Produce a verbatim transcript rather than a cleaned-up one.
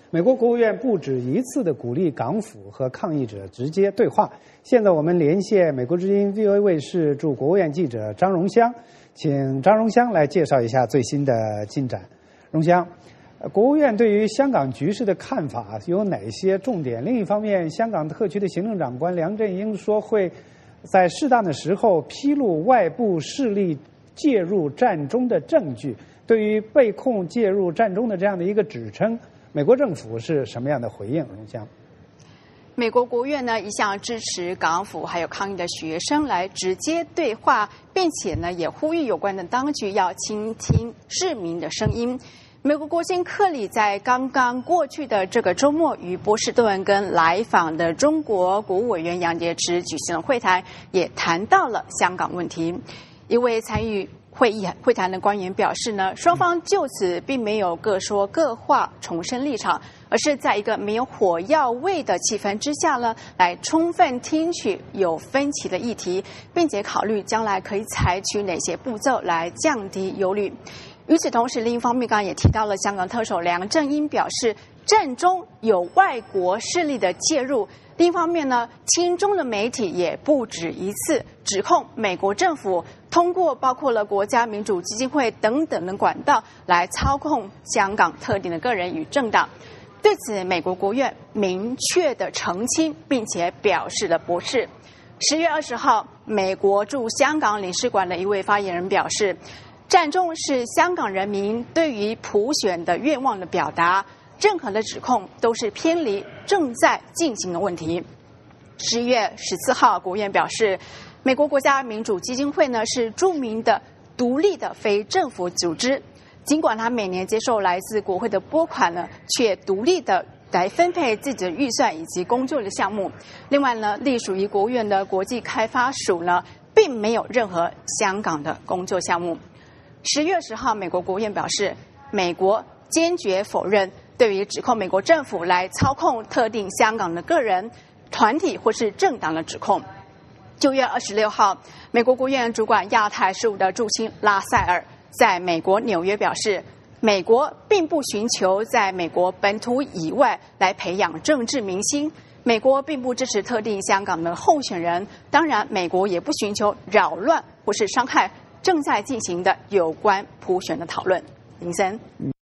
美国国务院不止一次的鼓励港府和抗议者直接对话。现在我们连线美国之音 V O A 卫视驻国务院记者张荣香，请张荣香来介绍一下最新的进展。荣香，国务院对于香港局势的看法有哪些重点？另一方面，香港特区的行政长官梁振英说会在适当的时候披露外部势力介入战中的证据。对于被控介入战中的这样的一个指称，美国政府是什么样的回应？荣香。 美国国务院呢一向支持港府还有抗议的学生来直接对话，并且呢也呼吁有关的当局要倾听市民的声音。美国国卿克里在刚刚过去的这个周末与波士顿跟来访的中国国务委员杨洁篪举行了会谈，也谈到了香港问题。一位参与会议会谈的官员表示呢，双方就此并没有各说各话重申立场，而是在一个没有火药味的气氛之下呢，来充分听取有分歧的议题，并且考虑将来可以采取哪些步骤来降低忧虑。与此同时，另一方面，刚刚也提到了香港特首梁振英表示，战中有外国势力的介入。另一方面呢，亲中的媒体也不止一次指控美国政府通过包括了国家民主基金会等等的管道来操控香港特定的个人与政党。对此，美国国务院明确的澄清，并且表示了驳斥。十月二十号，美国驻香港领事馆的一位发言人表示，战中是香港人民对于普选的愿望的表达，任何的指控都是偏离正在进行的问题。十月十四号，国务院表示，美国国家民主基金会呢是著名的独立的非政府组织，尽管它每年接受来自国会的拨款呢，却独立的来分配自己的预算以及工作的项目。另外呢，隶属于国务院的国际开发署呢，并没有任何香港的工作项目。十月十号，美国国务院表示，美国坚决否认对于指控美国政府来操控特定香港的个人、团体或是政党的指控。九月二十六号，美国国务院主管亚太事务的驻青拉塞尔在美国纽约表示，美国并不寻求在美国本土以外来培养政治明星，美国并不支持特定香港的候选人，当然，美国也不寻求扰乱或是伤害正在进行的有关普选的讨论。林森。